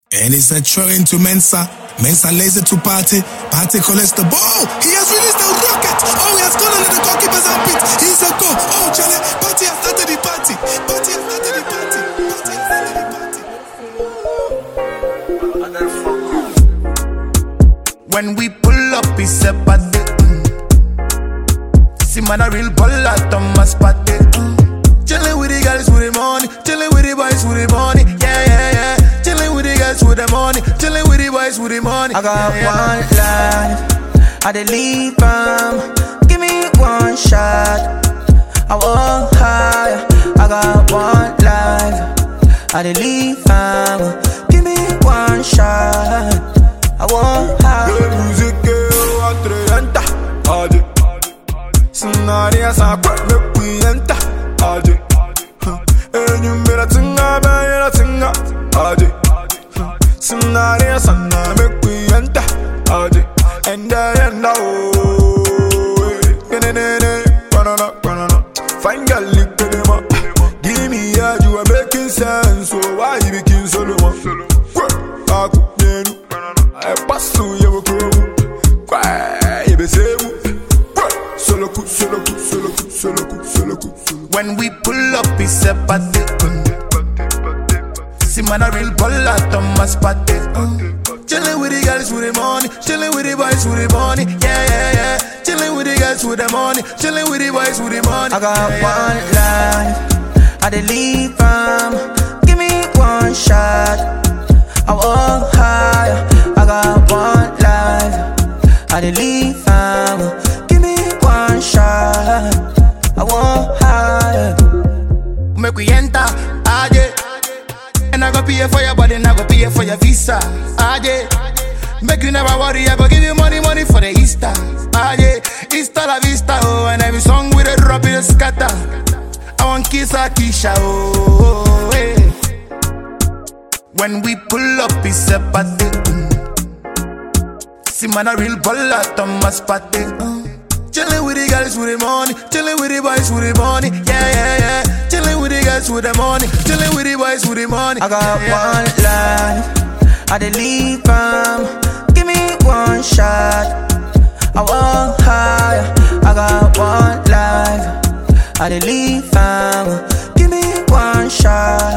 And it's a train to Mensa. Mensa lazy to Party. Party collects the ball. He has released the rocket. Oh, he has gone under the goalkeeper's armpit. He's a goal. Oh, Charlie. Party has started the party. Party has started the party. Party has started the party. When we pull up, it's a party. See, man, a real baller, Thomas Party. Chillin' with the girls with the money. Chillin' with the boys with the money. Yeah, yeah, yeah. Chillin' with the girls with the money. Chillin' with the boys with the money. I got one life, I dey leave give me one shot, I walk higher. I got one life, I dey leave give me one shot, I walk higher. La musique est attrayante, ade. Scenario sa quoi me cuienta, ade. E numera tinga ba tinga, ade. Scenario sa na me cuienta, ade. And I know, fine girl, lick them up. Give me a you are making sense, so why you making solo? I pass through your crew. When we pull up, it's a party. See, man, a real baller, Thomas Party. Chillin' with the girls with the money. Chillin' with the boys with the money. Yeah, yeah, yeah. Chillin' with the girls with the money. Chillin' with the boys with the money. I got one life, I dey leave give me one shot, I walk higher. I got one life, I dey leave give me one shot, I walk higher. Make we enter, aje. And I go pay for your body, and I go pay for your visa, aje. Make you never worry, I go give you money for the Easter, aje. Easter la vista, oh. And every song with a drop in the scatter. I want kiss a Keisha, oh, hey. When we pull up, it's a party. See, man, a real baller, Thomas Party. Chillin' with the girls with the money. Chillin' with the boys with the money. Yeah, yeah, yeah. Chillin' with the girls with the money. Chillin' with the boys with the money. I got one life, I dey leave give me one shot, I walk higher. I got one life, I dey leave give me one shot.